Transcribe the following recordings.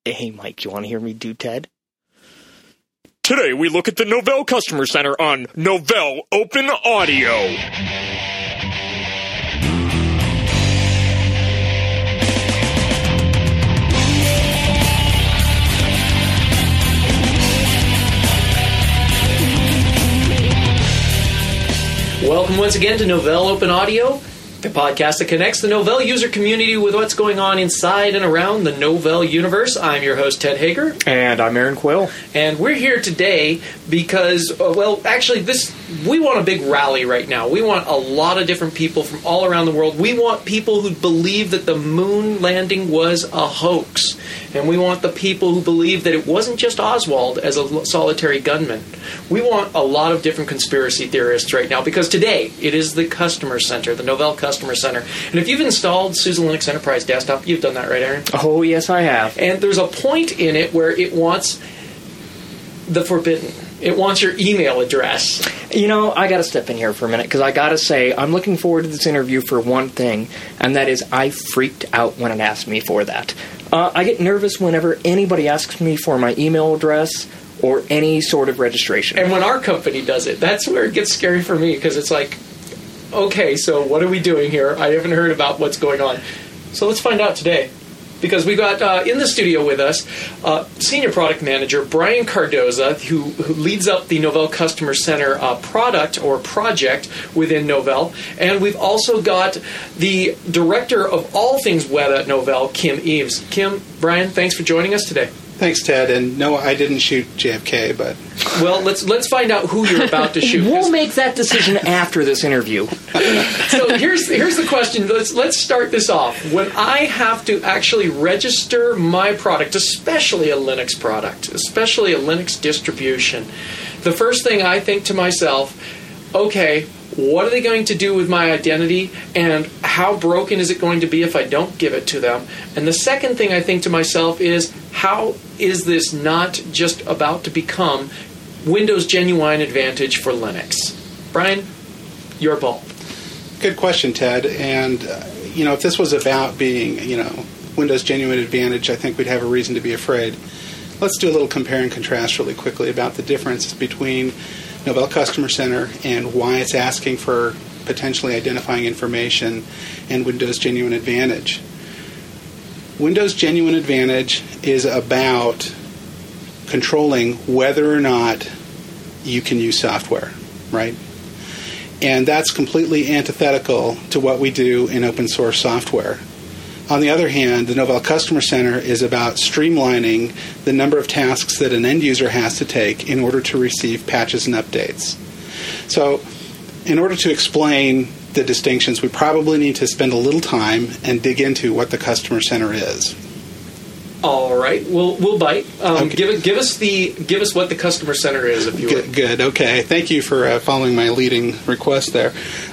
Hey, Mike, you want to hear me do Ted? Today we look at the Novell Customer Center on Novell Open Audio. Welcome once again to Novell Open Audio, the podcast that connects the Novell user community with what's going on inside and around the Novell universe. I'm your host, Ted Hager. And I'm Aaron Quill. And we're here today because, we want a big rally right now. We want a lot of different people from all around the world. We want people who believe that the moon landing was a hoax. And we want the people who believe that it wasn't just Oswald as a solitary gunman. We want a lot of different conspiracy theorists right now because today it is the Customer Center, the Novell Customer Center. And if you've installed SUSE Linux Enterprise Desktop, you've done that, right, Aaron? Oh, yes, I have. And there's a point in it where it wants the forbidden. It wants your email address. You know, I got to step in here for a minute because I got to say I'm looking forward to this interview for one thing, and that is I freaked out when it asked me for that. I get nervous whenever anybody asks me for my email address or any sort of registration. And when our company does it, that's where it gets scary for me because it's like, okay, so what are we doing here? I haven't heard about what's going on. So let's find out today. Because we got in the studio with us Senior Product Manager Brian Cardoza, who leads up the Novell Customer Center product or project within Novell. And we've also got the Director of all things web at Novell, Kim Eaves. Kim, Brian, thanks for joining us today. Thanks, Ted. And no, I didn't shoot JFK, but... Well, let's find out who you're about to shoot. We'll make that decision after this interview. So here's the question. Let's start this off. When I have to actually register my product, especially a Linux product, especially a Linux distribution, the first thing I think to myself, okay, what are they going to do with my identity, and how broken is it going to be if I don't give it to them? And the second thing I think to myself is, how is this not just about to become Windows Genuine Advantage for Linux? Brian, your ball. Good question, Ted. And, if this was about being, Windows Genuine Advantage, I think we'd have a reason to be afraid. Let's do a little compare and contrast really quickly about the difference between Novell Customer Center and why it's asking for potentially identifying information and Windows Genuine Advantage. Windows Genuine Advantage is about controlling whether or not you can use software, right? And that's completely antithetical to what we do in open source software. On the other hand, the Novell Customer Center is about streamlining the number of tasks that an end user has to take in order to receive patches and updates. So, in order to explain the distinctions, we probably need to spend a little time and dig into what the Customer Center is. All right, we'll bite. Okay. Give us what the Customer Center is, if you would. Good. Okay. Thank you for following my leading request there.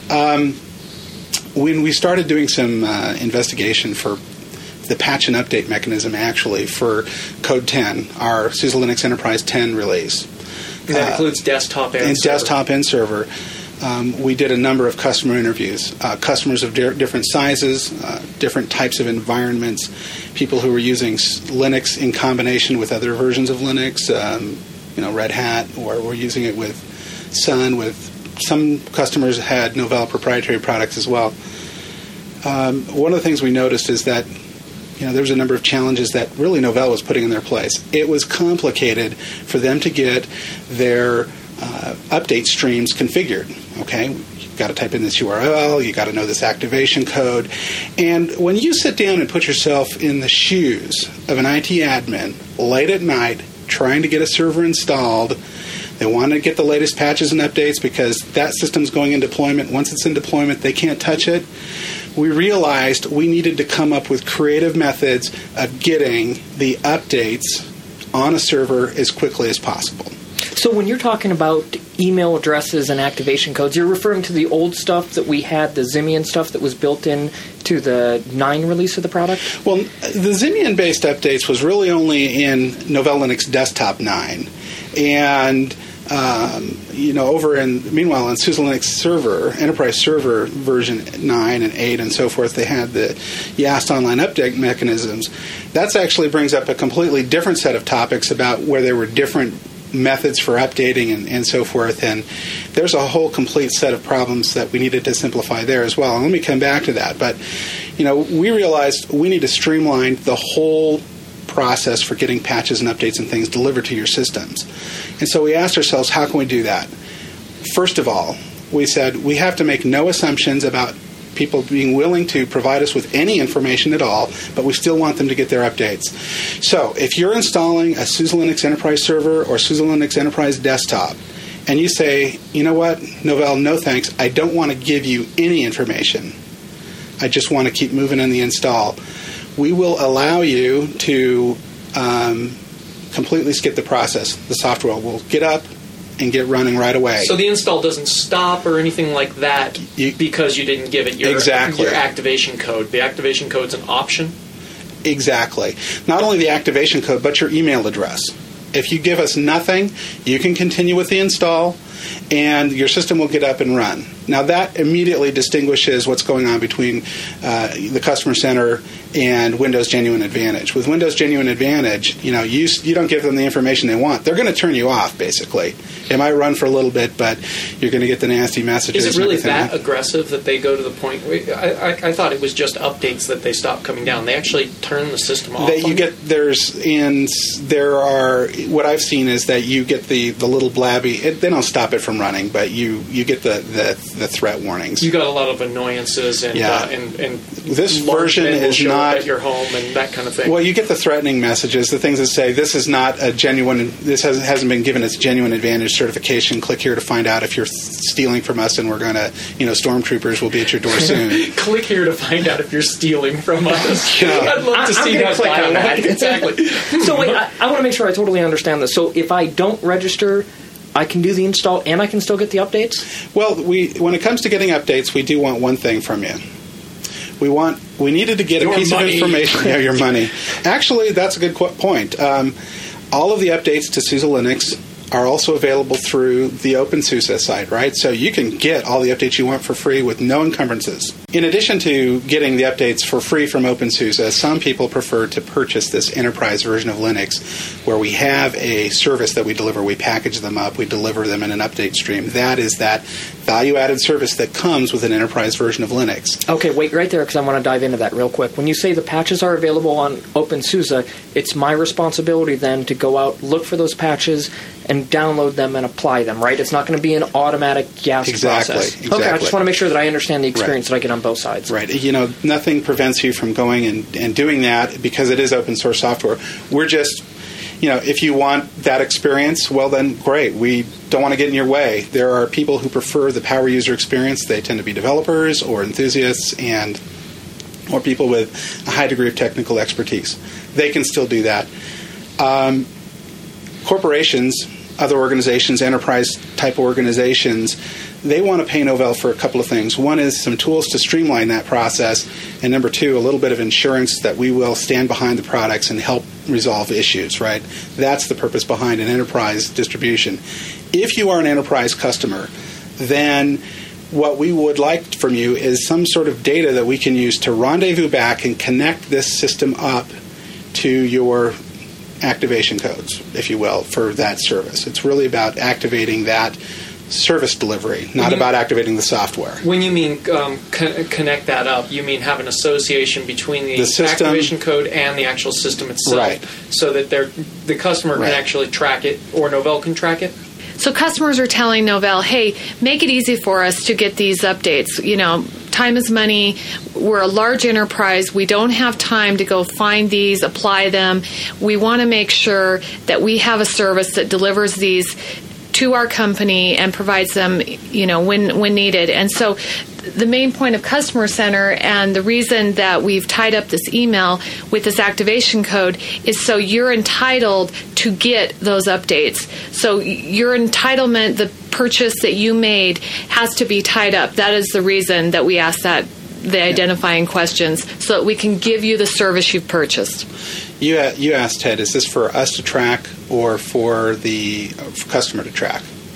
When we started doing some investigation for the patch and update mechanism, actually, for Code 10, our SUSE Linux Enterprise 10 release. That includes desktop and server. Desktop and server. We did a number of customer interviews, customers of different sizes, different types of environments, people who were using Linux in combination with other versions of Linux, Red Hat, or were using it with Sun. With some customers had Novell proprietary products as well. One of the things we noticed is that there was a number of challenges that really Novell was putting in their place. It was complicated for them to get their update streams configured. Okay, you've got to type in this URL, you've got to know this activation code. And when you sit down and put yourself in the shoes of an IT admin late at night trying to get a server installed, they want to get the latest patches and updates because that system's going in deployment. Once it's in deployment, they can't touch it. We realized we needed to come up with creative methods of getting the updates on a server as quickly as possible. So when you're talking about email addresses and activation codes, you're referring to the old stuff that we had, the Simian stuff that was built in to the 9 release of the product? Well, the Simian-based updates was really only in Novell Linux Desktop 9. And Meanwhile, on SUSE Linux Server, Enterprise Server version 9 and 8 and so forth, they had the YAST online update mechanisms. That actually brings up a completely different set of topics about where there were different methods for updating and so forth, and there's a whole complete set of problems that we needed to simplify there as well. And let me come back to that. But, we realized we need to streamline the whole process for getting patches and updates and things delivered to your systems. And so we asked ourselves, how can we do that? First of all, we said we have to make no assumptions about people being willing to provide us with any information at all, but we still want them to get their updates. So if you're installing a SUSE Linux Enterprise Server or SUSE Linux Enterprise Desktop, and you say, you know what, Novell, no thanks, I don't want to give you any information. I just want to keep moving in the install. We will allow you to completely skip the process. The software will get up and get running right away. So the install doesn't stop or anything like that because you didn't give it your activation code. The activation code's an option? Exactly. Not only the activation code, but your email address. If you give us nothing, you can continue with the install, and your system will get up and run. Now, that immediately distinguishes what's going on between the Customer Center and Windows Genuine Advantage. With Windows Genuine Advantage, you don't give them the information they want. They're going to turn you off, basically. It might run for a little bit, but you're going to get the nasty messages. Is it really that aggressive that they go to the point? I thought it was just updates that they stop coming down. They actually turn the system off. What I've seen is that you get the little blabby. They don't stop it from running, but you get the threat warnings. You got a lot of annoyances and this version is not at your home and that kind of thing. Well, you get the threatening messages, the things that say this is not a genuine. This hasn't been given its Genuine Advantage certification. Click here to find out if you're stealing from us, and we're going to, stormtroopers will be at your door soon. Click here to find out if you're stealing from us. I'd love to see that dialogue. Exactly. So wait, I want to make sure I totally understand this. So if I don't register, I can do the install and I can still get the updates? Well, when it comes to getting updates, we do want one thing from you. We needed to get a piece of information. Yeah, your money. Actually, that's a good point. All of the updates to SUSE Linux are also available through the OpenSUSE site, right? So you can get all the updates you want for free with no encumbrances. In addition to getting the updates for free from OpenSUSE, some people prefer to purchase this enterprise version of Linux where we have a service that we deliver. We package them up. We deliver them in an update stream. That is that value-added service that comes with an enterprise version of Linux. Okay, wait right there because I want to dive into that real quick. When you say the patches are available on OpenSUSE, it's my responsibility then to go out, look for those patches, and download them and apply them, right? It's not going to be an automatic YAST process. Exactly. Okay, I just want to make sure that I understand the experience that I get on both sides. Right. Nothing prevents you from going and doing that because it is open source software. We're just, if you want that experience, well then, great. We don't want to get in your way. There are people who prefer the power user experience. They tend to be developers or enthusiasts or people with a high degree of technical expertise. They can still do that. Corporations, other organizations, enterprise-type organizations, they want to pay Novell for a couple of things. One is some tools to streamline that process, and number two, a little bit of insurance that we will stand behind the products and help resolve issues, right? That's the purpose behind an enterprise distribution. If you are an enterprise customer, then what we would like from you is some sort of data that we can use to rendezvous back and connect this system up to your activation codes, if you will, for that service. It's really about activating that service delivery, not about activating the software. When you mean connect that up, you mean have an association between the system, activation code and the actual system itself, right, so that the customer can actually track it, or Novell can track it? So customers are telling Novell, hey, make it easy for us to get these updates. Time is money. We're a large enterprise. We don't have time to go find these, apply them. We want to make sure that we have a service that delivers these to our company and provides them, when needed. And so the main point of Customer Center and the reason that we've tied up this email with this activation code is so you're entitled to get those updates. So your entitlement, the purchase that you made, has to be tied up. That is the reason that we ask the identifying questions, so that we can give you the service you've purchased. You asked, Ted, is this for us to track or for the customer to track?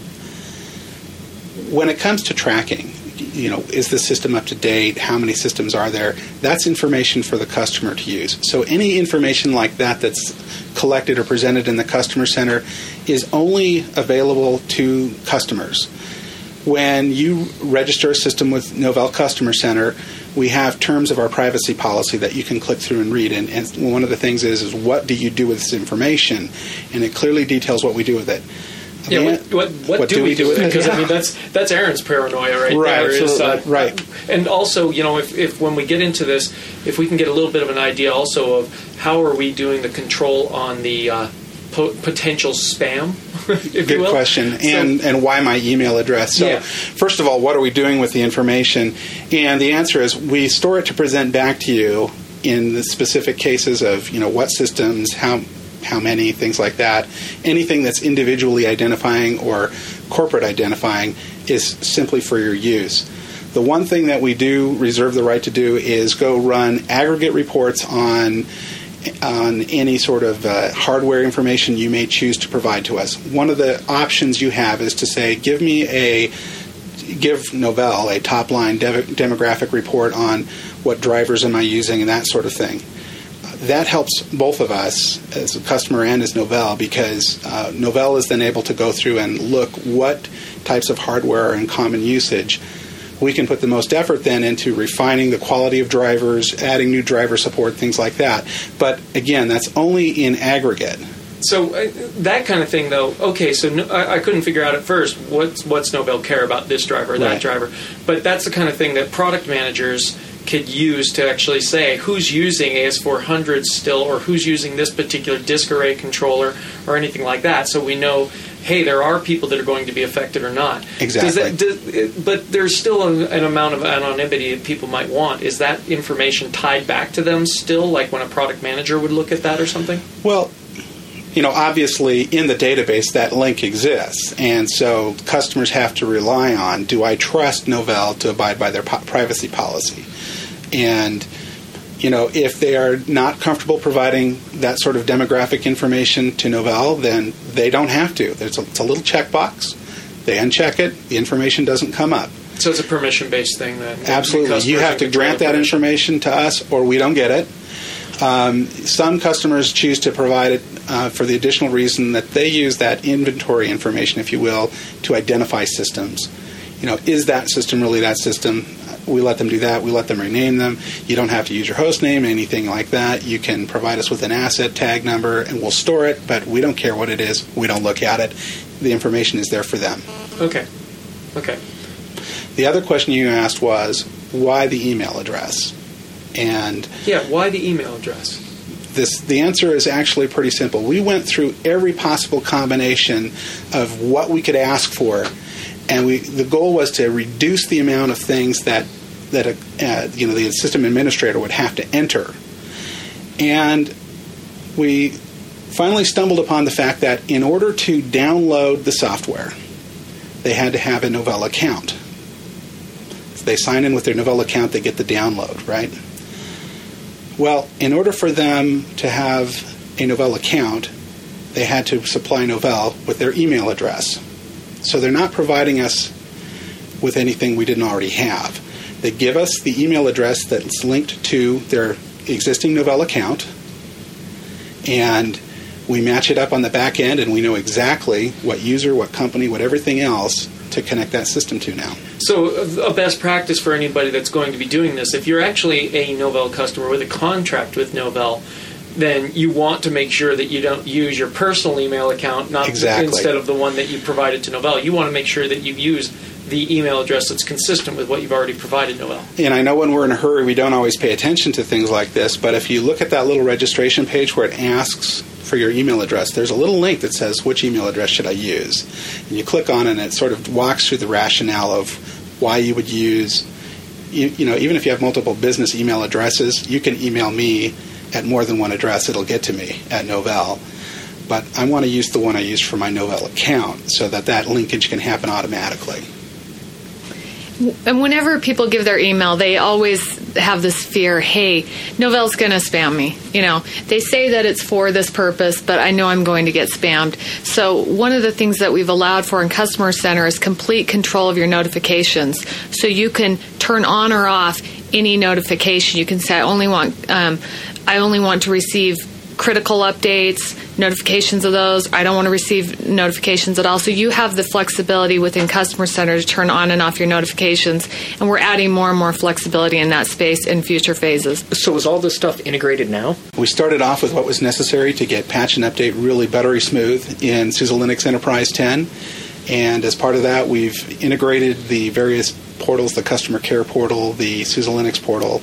when it comes to tracking, is the system up to date? How many systems are there? That's information for the customer to use. So any information like that that's collected or presented in the customer center is only available to customers. When you register a system with Novell Customer Center, we have terms of our privacy policy that you can click through and read. And one of the things is what do you do with this information? And it clearly details what we do with it. Yeah, what do we do with it? Because I mean, that's Aaron's paranoia right there. Absolutely. Right. And also, if when we get into this, if we can get a little bit of an idea also of how are we doing the control on the potential spam, if you will. Good question. And why my email address? So first of all, what are we doing with the information? And the answer is we store it to present back to you in the specific cases of, what systems, how many, things like that. Anything that's individually identifying or corporate identifying is simply for your use. The one thing that we do reserve the right to do is go run aggregate reports on any sort of hardware information you may choose to provide to us. One of the options you have is to say, give Novell a top-line demographic report on what drivers am I using and that sort of thing. That helps both of us, as a customer and as Novell, because Novell is then able to go through and look what types of hardware are in common usage. We can put the most effort then into refining the quality of drivers, adding new driver support, things like that. But again, that's only in aggregate. So that kind of thing, though, okay, so I couldn't figure out at first what's Novell care about this driver or that driver. But that's the kind of thing that product managers could use to actually say who's using AS400 still or who's using this particular disk array controller or anything like that, so we know, hey, there are people that are going to be affected or not. Exactly. But there's still an amount of anonymity that people might want. Is that information tied back to them still, like when a product manager would look at that or something? Well, obviously in the database that link exists, and so customers have to rely on, do I trust Novell to abide by their privacy policy? And, if they are not comfortable providing that sort of demographic information to Novell, then they don't have to. It's a little checkbox. They uncheck it. The information doesn't come up. So it's a permission-based thing then? Absolutely. You have to grant that information to us or we don't get it. Some customers choose to provide it for the additional reason that they use that inventory information, if you will, to identify systems. Is that system really that system? We let them do that. We let them rename them. You don't have to use your host name, anything like that. You can provide us with an asset tag number, and we'll store it, but we don't care what it is. We don't look at it. The information is there for them. Okay. The other question you asked was, why the email address? And why the email address? The answer is actually pretty simple. We went through every possible combination of what we could ask for, and the goal was to reduce the amount of things that the system administrator would have to enter. And we finally stumbled upon the fact that in order to download the software, they had to have a Novell account. So they sign in with their Novell account, they get the download, right? Well, in order for them to have a Novell account, they had to supply Novell with their email address. So they're not providing us with anything we didn't already have. They give us the email address that's linked to their existing Novell account, and we match it up on the back end, and we know exactly what user, what company, what everything else to connect that system to now. So a best practice for anybody that's going to be doing this, if you're actually a Novell customer with a contract with Novell, then you want to make sure that you don't use your personal email account, instead of the one that you provided to Novell. You want to make sure that you use the email address that's consistent with what you've already provided Novell. And I know when we're in a hurry, we don't always pay attention to things like this, but if you look at that little registration page where it asks for your email address, there's a little link that says, which email address should I use? And you click on it, and it sort of walks through the rationale of why you would use, even if you have multiple business email addresses, you can email me at more than one address. It'll get to me at Novell. But I want to use the one I use for my Novell account so that linkage can happen automatically. And whenever people give their email, they always have this fear, hey, Novell's going to spam me. They say that it's for this purpose, but I know I'm going to get spammed. So one of the things that we've allowed for in Customer Center is complete control of your notifications. So you can turn on or off any notification. You can say, I only want to receive critical updates, notifications of those. I don't want to receive notifications at all. So you have the flexibility within Customer Center to turn on and off your notifications, and we're adding more and more flexibility in that space in future phases. So is all this stuff integrated now? We started off with what was necessary to get patch and update really buttery smooth in SUSE Linux Enterprise 10. And as part of that, we've integrated the various portals, the customer care portal, the SUSE Linux portal.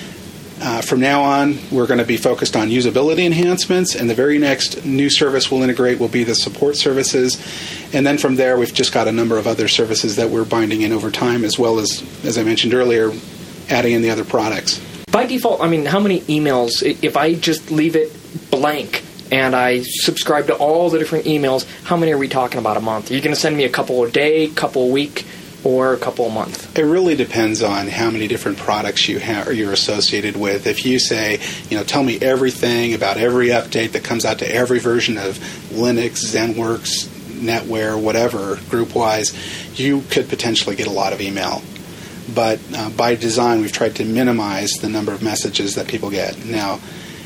From now on, we're going to be focused on usability enhancements, and the very next new service we'll integrate will be the support services. And then from there, we've just got a number of other services that we're binding in over time, as well as I mentioned earlier, adding in the other products. By default, how many emails, if I just leave it blank and I subscribe to all the different emails, how many are we talking about a month? Are you going to send me a couple a day, couple a week, or a couple a month? It really depends on how many different products you have or you're associated with. If you say, tell me everything about every update that comes out to every version of Linux, ZenWorks, NetWare, whatever, group-wise, you could potentially get a lot of email. But by design, we've tried to minimize the number of messages that people get. Now,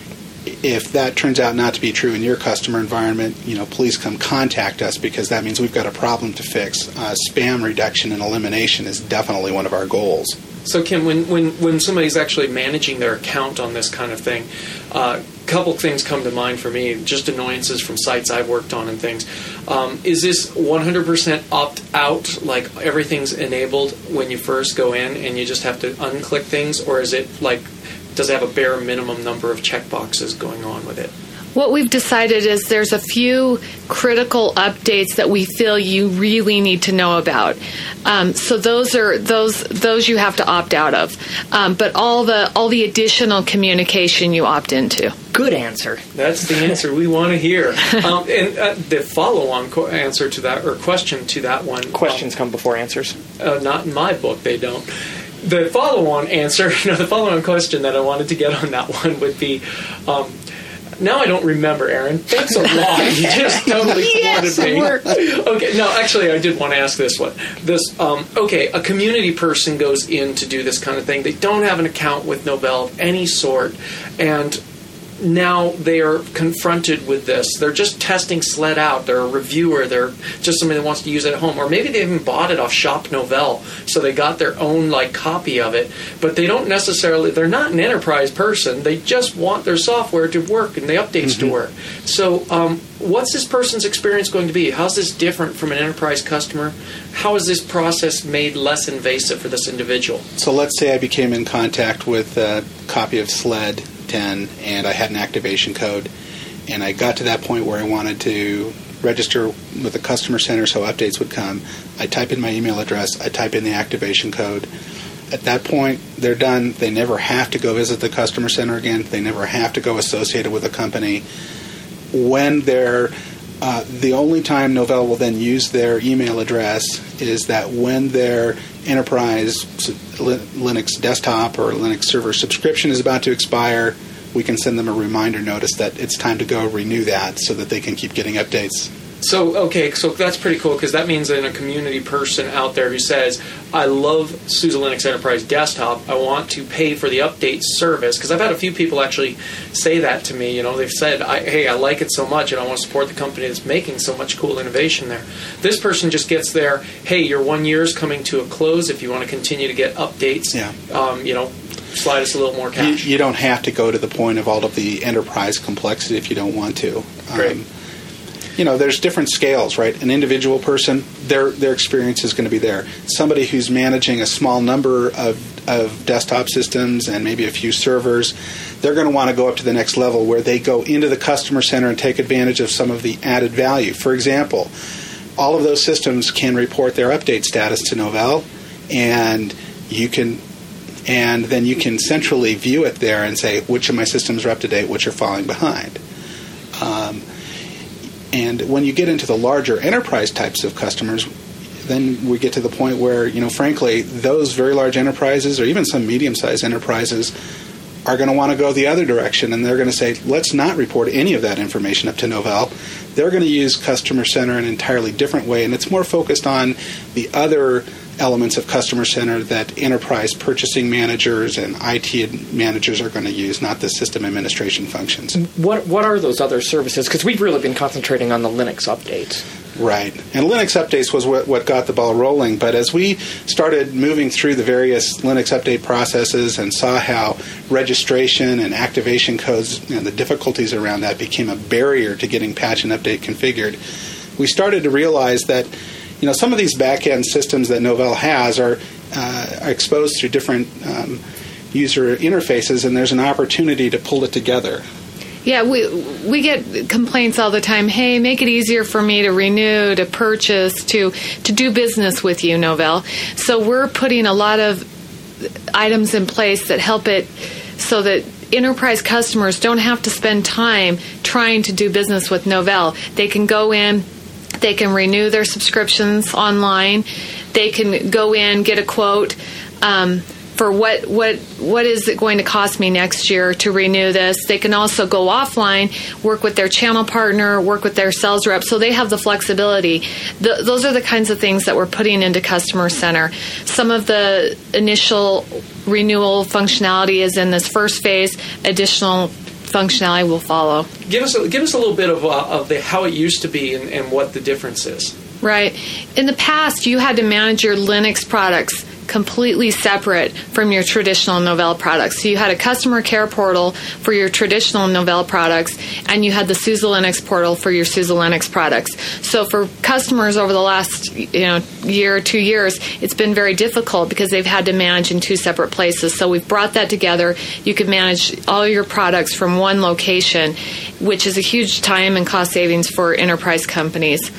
if that turns out not to be true in your customer environment, please come contact us, because that means we've got a problem to fix. Spam reduction and elimination is definitely one of our goals. So, Kim, when somebody's actually managing their account on this kind of thing, a couple things come to mind for me, just annoyances from sites I've worked on and things. Is this 100% opt-out, like everything's enabled when you first go in and you just have to unclick things, or is it like, does it have a bare minimum number of checkboxes going on with it? What we've decided is there's a few critical updates that we feel you really need to know about. So those you have to opt out of. But all the additional communication you opt into. Good answer. That's the answer we want to hear. And the follow-on answer to that, or question to that one. Questions come before answers. Not in my book, they don't. The follow-on answer, the follow-on question that I wanted to get on that one would be, now I don't remember, Aaron. Thanks a lot. You just totally flooded me. Okay, no, actually, I did want to ask this one. A community person goes in to do this kind of thing. They don't have an account with Novell of any sort, and now they are confronted with this. They're just testing SLED out. They're a reviewer. They're just somebody that wants to use it at home. Or maybe they even bought it off Shop Novell, so they got their own copy of it. But they don't necessarily, they're not an enterprise person. They just want their software to work and the updates to work. So what's this person's experience going to be? How's this different from an enterprise customer? How is this process made less invasive for this individual? So let's say I became in contact with a copy of SLED 10, and I had an activation code, and I got to that point where I wanted to register with the Customer Center so updates would come. I type in my email address, I type in the activation code. At that point, they're done. They never have to go visit the Customer Center again. They never have to go associated with a company. When they're the only time Novell will then use their email address is that when their enterprise Linux desktop or Linux server subscription is about to expire, we can send them a reminder notice that it's time to go renew that so that they can keep getting updates. So that's pretty cool, because that means that a community person out there who says, I love SUSE Linux Enterprise Desktop, I want to pay for the update service, because I've had a few people actually say that to me. They've said, hey, I like it so much and I want to support the company that's making so much cool innovation there. This person just gets there, hey, your 1 year is coming to a close. If you want to continue to get updates, slide us a little more cash. You don't have to go to the point of all of the enterprise complexity if you don't want to. Great. There's different scales, right? An individual person, their experience is going to be there. Somebody who's managing a small number of desktop systems and maybe a few servers, they're going to want to go up to the next level where they go into the Customer Center and take advantage of some of the added value. For example, all of those systems can report their update status to Novell, and then you can centrally view it there and say which of my systems are up to date, which are falling behind. And when you get into the larger enterprise types of customers, then we get to the point where, frankly, those very large enterprises or even some medium-sized enterprises are going to want to go the other direction, and they're going to say, let's not report any of that information up to Novell. They're going to use Customer Center in an entirely different way, and it's more focused on the other elements of Customer Center that enterprise purchasing managers and IT managers are going to use, not the system administration functions. What are those other services? Because we've really been concentrating on the Linux updates. Right. And Linux updates was what got the ball rolling. But as we started moving through the various Linux update processes and saw how registration and activation codes and the difficulties around that became a barrier to getting patch and update configured, we started to realize that some of these back-end systems that Novell has are exposed through different user interfaces, and there's an opportunity to pull it together. Yeah, we get complaints all the time. Hey, make it easier for me to renew, to purchase, to do business with you, Novell. So we're putting a lot of items in place that help it so that enterprise customers don't have to spend time trying to do business with Novell. They can go in, they can renew their subscriptions online, they can go in, get a quote for what is it going to cost me next year to renew this. They can also go offline, work with their channel partner, work with their sales rep, so they have the flexibility. Those are the kinds of things that we're putting into Customer Center. Some of the initial renewal functionality is in this first phase. Additional functionality will follow. Give us a little bit of the how it used to be and what the difference is. Right. In the past, you had to manage your Linux products completely separate from your traditional Novell products. So you had a customer care portal for your traditional Novell products, and you had the SUSE Linux portal for your SUSE Linux products. So for customers over the last year or 2 years, it's been very difficult because they've had to manage in two separate places. So we've brought that together. You can manage all your products from one location, which is a huge time and cost savings for enterprise companies.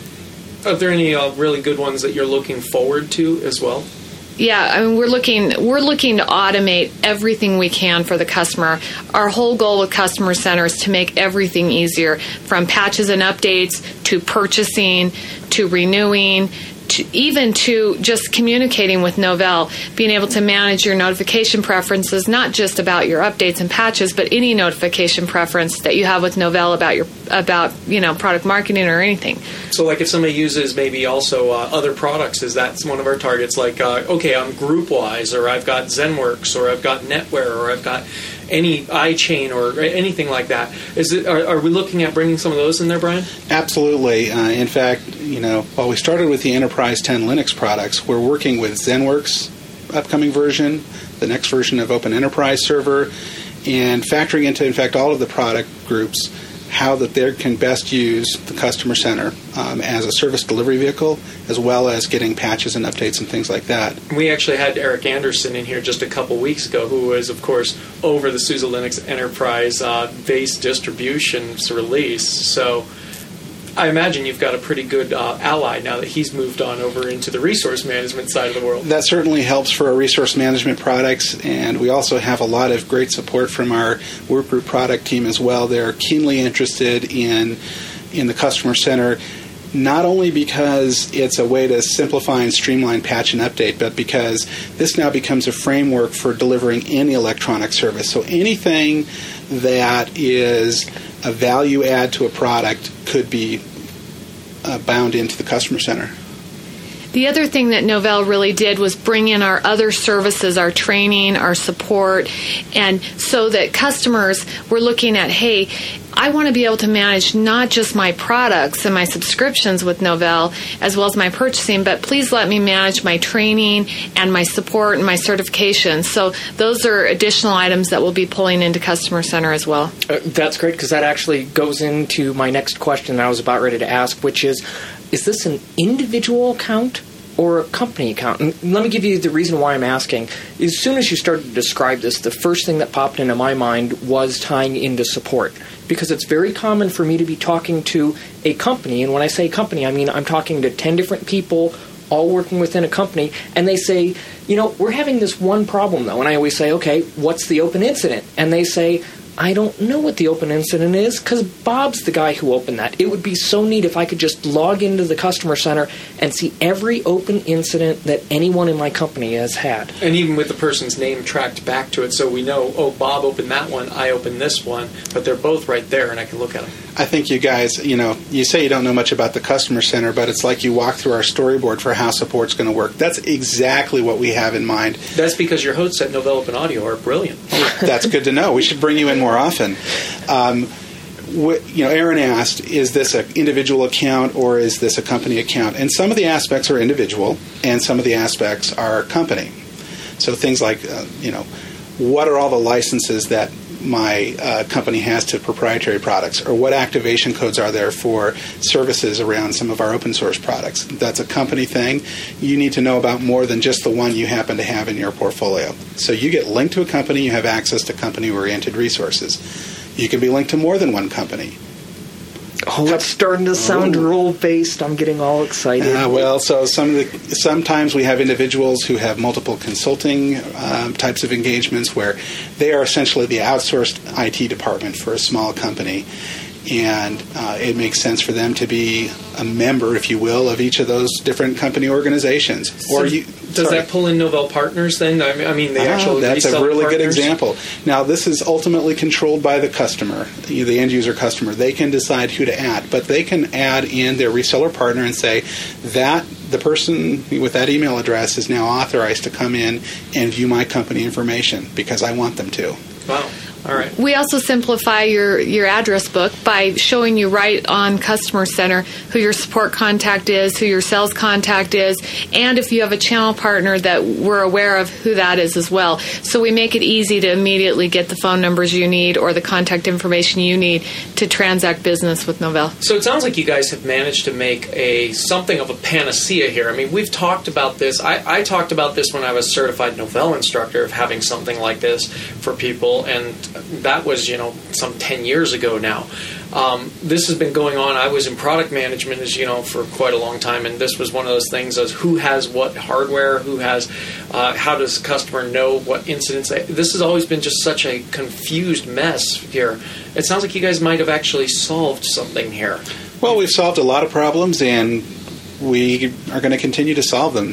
Are there any really good ones that you're looking forward to as well? Yeah, I mean, we're looking to automate everything we can for the customer. Our whole goal with Customer Center is to make everything easier, from patches and updates to purchasing to renewing, even to just communicating with Novell, being able to manage your notification preferences, not just about your updates and patches, but any notification preference that you have with Novell about product marketing or anything. So, like, if somebody uses maybe also other products, is that one of our targets? Like, okay, I'm GroupWise, or I've got ZenWorks, or I've got NetWare, or I've got any iChain or anything like that. Are we looking at bringing some of those in there, Brian? Absolutely. In fact, while we started with the Enterprise 10 Linux products, we're working with ZenWorks upcoming version, the next version of Open Enterprise Server, and factoring into, in fact, all of the product groups, how that they can best use the Customer Center as a service delivery vehicle, as well as getting patches and updates and things like that. We actually had Eric Anderson in here just a couple weeks ago, who was, of course, over the SUSE Linux Enterprise base distribution's release. So I imagine you've got a pretty good ally now that he's moved on over into the resource management side of the world. That certainly helps for our resource management products, and we also have a lot of great support from our Workgroup product team as well. They're keenly interested in the Customer Center, not only because it's a way to simplify and streamline patch and update, but because this now becomes a framework for delivering any electronic service. So anything that is a value add to a product could be bound into the Customer Center. The other thing that Novell really did was bring in our other services, our training, our support, and so that customers were looking at, hey, I want to be able to manage not just my products and my subscriptions with Novell, as well as my purchasing, but please let me manage my training and my support and my certification. So those are additional items that we'll be pulling into Customer Center as well. That's great, because that actually goes into my next question that I was about ready to ask, which is this an individual account or a company account? And let me give you the reason why I'm asking. As soon as you started to describe this, the first thing that popped into my mind was tying into support, because it's very common for me to be talking to a company, and when I say company, I mean I'm talking to 10 different people all working within a company, and they say, we're having this one problem though, and I always say, okay, what's the open incident? And they say, I don't know what the open incident is because Bob's the guy who opened that. It would be so neat if I could just log into the customer center and see every open incident that anyone in my company has had. And even with the person's name tracked back to it, so we know, oh, Bob opened that one, I opened this one, but they're both right there, and I can look at them. I think you guys, you say you don't know much about the customer center, but it's like you walk through our storyboard for how support's going to work. That's exactly what we have in mind. That's because your hosts at Novell Open Audio are brilliant. That's good to know. We should bring you in more often. Aaron asked, is this an individual account or is this a company account? And some of the aspects are individual and some of the aspects are company. So things like, what are all the licenses that my company has to proprietary products, or what activation codes are there for services around some of our open source products? That's a company thing. You need to know about more than just the one you happen to have in your portfolio. So you get linked to a company, you have access to company-oriented resources. You can be linked to more than one company. Oh, that's starting to sound role-based. I'm getting all excited. So sometimes we have individuals who have multiple consulting types of engagements where they are essentially the outsourced IT department for a small company, and it makes sense for them to be a member, if you will, of each of those different company organizations. Does that pull in Novell partners then? I mean, the actual that's a really partners? Good example. Now, this is ultimately controlled by the customer, the end user customer. They can decide who to add, but they can add in their reseller partner and say that the person with that email address is now authorized to come in and view my company information because I want them to. Wow. All right. We also simplify your address book by showing you right on Customer Center who your support contact is, who your sales contact is, and if you have a channel partner that we're aware of who that is as well. So we make it easy to immediately get the phone numbers you need or the contact information you need to transact business with Novell. So it sounds like you guys have managed to make something of a panacea here. I mean, we've talked about this. I talked about this when I was certified Novell instructor, of having something like this for people, and that was, some 10 years ago now. This has been going on. I was in product management, as you know, for quite a long time, and this was one of those things as who has what hardware, who has, how does the customer know what incidents. This has always been just such a confused mess here. It sounds like you guys might have actually solved something here. Well, we've solved a lot of problems, and we are going to continue to solve them.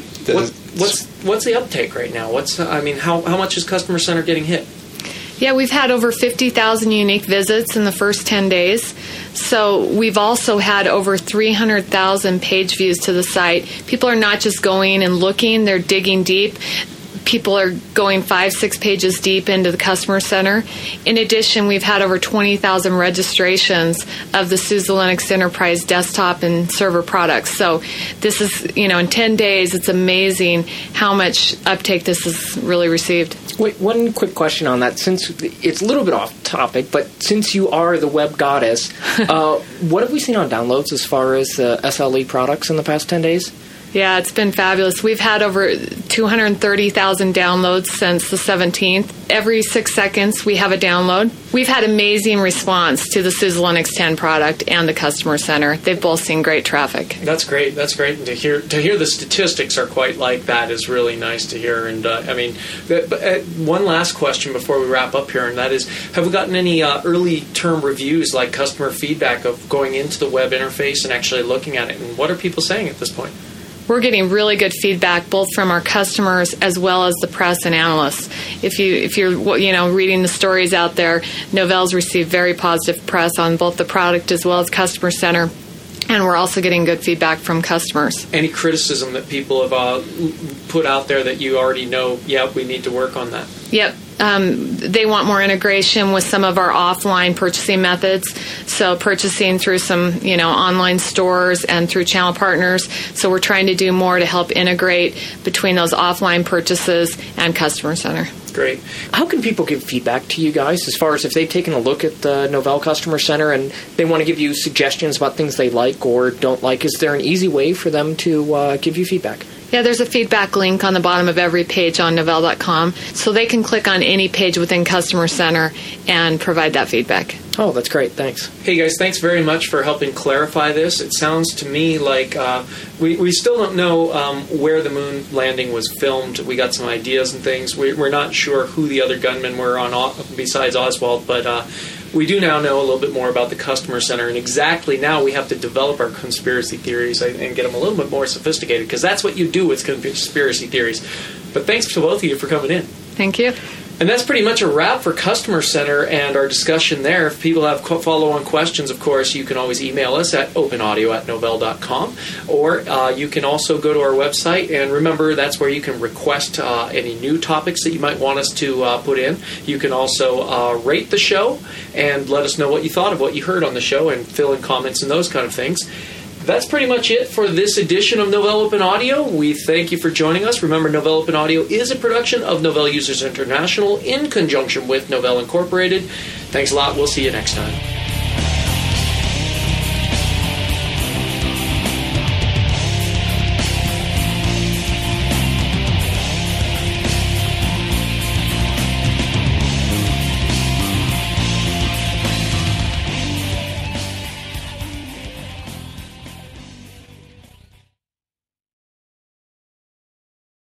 What's the uptake right now? How much is Customer Center getting hit? Yeah, we've had over 50,000 unique visits in the first 10 days. So we've also had over 300,000 page views to the site. People are not just going and looking, they're digging deep. People are going 5-6 pages deep into the Customer Center. In addition, we've had over 20,000 registrations of the SUSE Linux Enterprise desktop and server products. So this is, in 10 days, it's amazing how much uptake this has really received. Wait, one quick question on that. Since it's a little bit off topic, but since you are the web goddess, what have we seen on downloads as far as SLE products in the past 10 days? Yeah, it's been fabulous. We've had over 230,000 downloads since the 17th. Every 6 seconds, we have a download. We've had amazing response to the SUSE Linux 10 product and the Customer Center. They've both seen great traffic. That's great. That's great. And to hear the statistics are quite like that is really nice to hear. And one last question before we wrap up here, and that is, have we gotten any early term reviews, like customer feedback of going into the web interface and actually looking at it? And what are people saying at this point? We're getting really good feedback both from our customers as well as the press and analysts. If you're reading the stories out there, Novell's received very positive press on both the product as well as Customer Center, and we're also getting good feedback from customers. Any criticism that people have put out there that you already know, we need to work on that? Yep. They want more integration with some of our offline purchasing methods. So purchasing through some, online stores and through channel partners. So we're trying to do more to help integrate between those offline purchases and Customer Center. Great. How can people give feedback to you guys as far as if they've taken a look at the Novell Customer Center and they want to give you suggestions about things they like or don't like? Is there an easy way for them to give you feedback? Yeah, there's a feedback link on the bottom of every page on Novell.com, so they can click on any page within Customer Center and provide that feedback. Oh, that's great. Thanks. Hey guys, thanks very much for helping clarify this. It sounds to me like we still don't know where the moon landing was filmed. We got some ideas and things. We're not sure who the other gunmen were on besides Oswald, but we do now know a little bit more about the Customer Center, and exactly now we have to develop our conspiracy theories and get them a little bit more sophisticated, because that's what you do with conspiracy theories. But thanks to both of you for coming in. Thank you. And that's pretty much a wrap for Customer Center and our discussion there. If people have follow-on questions, of course, you can always email us at openaudio@novell.com, or you can also go to our website, and remember, that's where you can request any new topics that you might want us to put in. You can also rate the show and let us know what you thought of what you heard on the show and fill in comments and those kind of things. That's pretty much it for this edition of Novell Open Audio. We thank you for joining us. Remember, Novell Open Audio is a production of Novell Users International in conjunction with Novell Incorporated. Thanks a lot. We'll see you next time.